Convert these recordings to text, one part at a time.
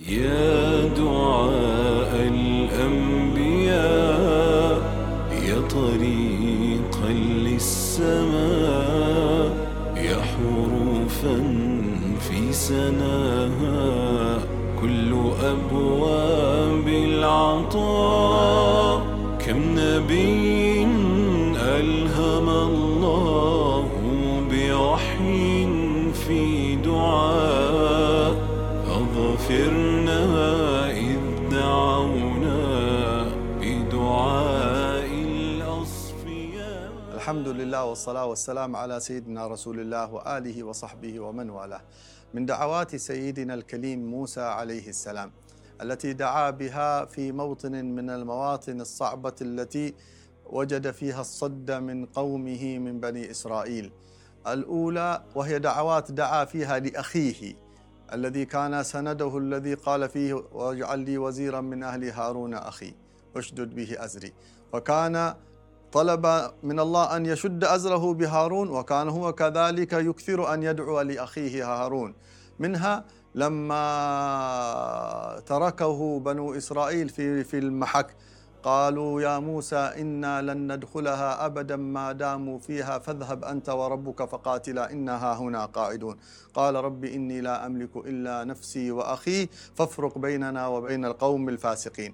يا دعاء الأنبياء، يا طريقا للسماء، يا حروفا في سناها كل أبواب العطاء. كم نبي ألهم الله بوحي في دعاء، أغفرنا إذ دعونا بدعاء الأصفياء. الحمد لله والصلاة والسلام على سيدنا رسول الله وآله وصحبه ومن والاه. من دعوات سيدنا الكليم موسى عليه السلام التي دعا بها في موطن من المواطن الصعبة التي وجد فيها الصد من قومه من بني إسرائيل. الأولى وهي دعوات دعا فيها لأخيه الذي كان سنده، الذي قال فيه: واجعل لي وزيرا من أهلي هارون أخي اشدد به أزري. فكان طلب من الله أن يشد أزره بهارون، وكان هو كذلك يكثر أن يدعو لأخيه هارون. منها لما تركه بنو إسرائيل في المحك، قالوا: يا موسى إنا لن ندخلها أبدا ما داموا فيها فاذهب أنت وربك فقاتلا إنا هنا قاعدون. قال: رب إني لا أملك إلا نفسي وأخي فافرق بيننا وبين القوم الفاسقين.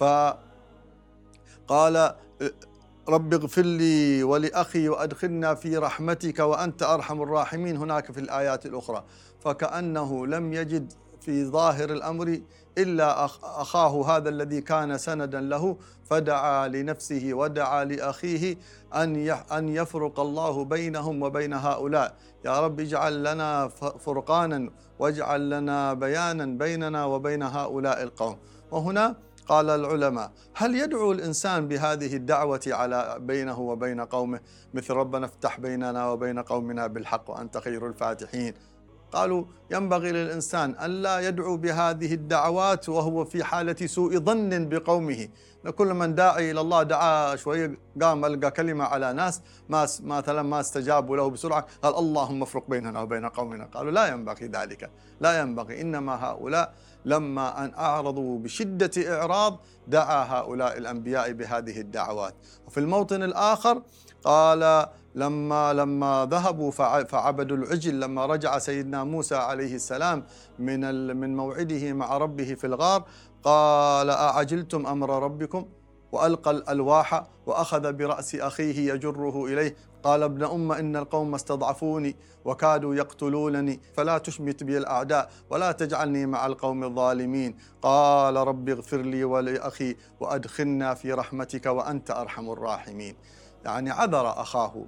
فقال: رب اغفر لي ولأخي وأدخلنا في رحمتك وأنت أرحم الراحمين هناك في الآيات الأخرى. فكأنه لم يجد في ظاهر الأمر إلا أخاه هذا الذي كان سندا له، فدعا لنفسه ودعا لأخيه أن يفرق الله بينهم وبين هؤلاء. يا رب اجعل لنا فرقانا واجعل لنا بيانا بيننا وبين هؤلاء القوم. وهنا قال العلماء: هل يدعو الإنسان بهذه الدعوة على بينه وبين قومه مثل ربنا افتح بيننا وبين قومنا بالحق وأنت خير الفاتحين؟ قالوا: ينبغي للإنسان ألا يدعو بهذه الدعوات وهو في حالة سوء ظن بقومه. كل من داعي إلى الله دعا شوية قام ألقى كلمة على ناس مثلا ما استجابوا له بسرعة، قال: اللهم افرق بيننا وبين قومنا. قالوا: لا ينبغي ذلك، لا ينبغي. إنما هؤلاء لما أن أعرضوا بشدة إعراض دعا هؤلاء الأنبياء بهذه الدعوات. وفي الموطن الآخر قال: لما ذهبوا فعبدوا العجل، لما رجع سيدنا موسى عليه السلام من موعده مع ربه في الغار، قال: أعجلتم أمر ربكم؟ وألقى الألواح وأخذ برأس أخيه يجره إليه، قال: ابن أم إن القوم استضعفوني وكادوا يقتلونني فلا تشمت بي الأعداء ولا تجعلني مع القوم الظالمين. قال: رب اغفر لي ولأخي وأدخلنا في رحمتك وأنت أرحم الراحمين. يعني عذر أخاه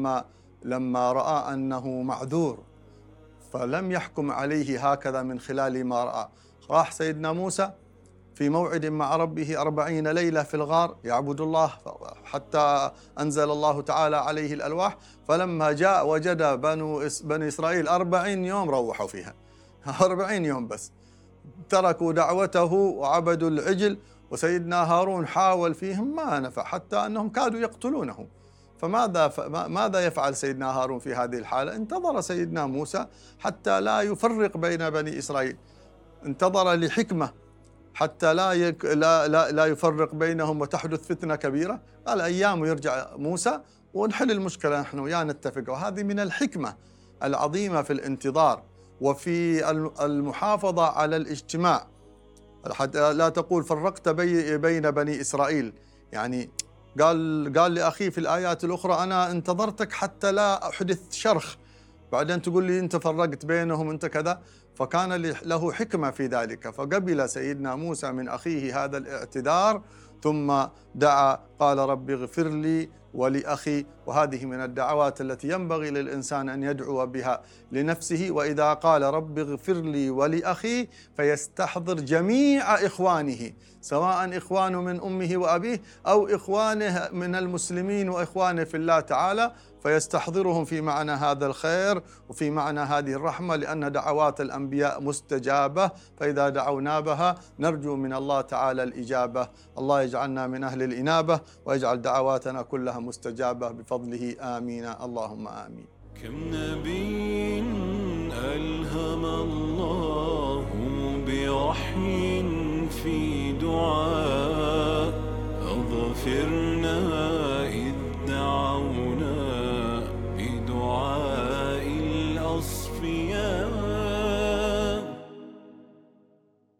لما رأى أنه معذور، فلم يحكم عليه هكذا من خلال ما رأى. راح سيدنا موسى في موعد مع ربه 40 ليلة في الغار يعبد الله حتى أنزل الله تعالى عليه الألواح. فلما جاء وجد بني إسرائيل 40 يوم روحوا فيها 40 يوم بس تركوا دعوته وعبدوا العجل. وسيدنا هارون حاول فيهم ما نفع، حتى أنهم كادوا يقتلونه. ماذا يفعل سيدنا هارون في هذه الحالة؟ انتظر سيدنا موسى حتى لا يفرق بين بني إسرائيل، انتظر لحكمة حتى لا يفرق بينهم وتحدث فتنة كبيرة. قال: أيام يرجع موسى ونحل المشكلة نحن وياه نتفق. وهذه من الحكمة العظيمة في الانتظار وفي المحافظة على الاجتماع، حتى لا تقول فرقت بين بني إسرائيل. يعني قال لأخيه في الآيات الأخرى: أنا انتظرتك حتى لا أحدث شرخ، بعدين تقول لي أنت فرقت بينهم أنت كذا. فكان له حكمة في ذلك، فقبل سيدنا موسى من أخيه هذا الاعتذار، ثم دعا قال: رب اغفر لي ولأخي. وهذه من الدعوات التي ينبغي للإنسان أن يدعو بها لنفسه. وإذا قال رب اغفر لي ولأخي فيستحضر جميع إخوانه، سواء إخوانه من أمه وأبيه أو إخوانه من المسلمين وإخوانه في الله تعالى، فيستحضرهم في معنى هذا الخير وفي معنى هذه الرحمة، لأن دعوات الأنبياء مستجابة، فإذا دعونا بها نرجو من الله تعالى الإجابة. الله يجعلنا من أهل الإنابة ويجعل دعواتنا كلها مستجابة بفضله. آمين اللهم آمين. كم نبي ألهم الله بوحي بوحي في دعاء أغفرنا إذ دعونا بدعاء الأصفياء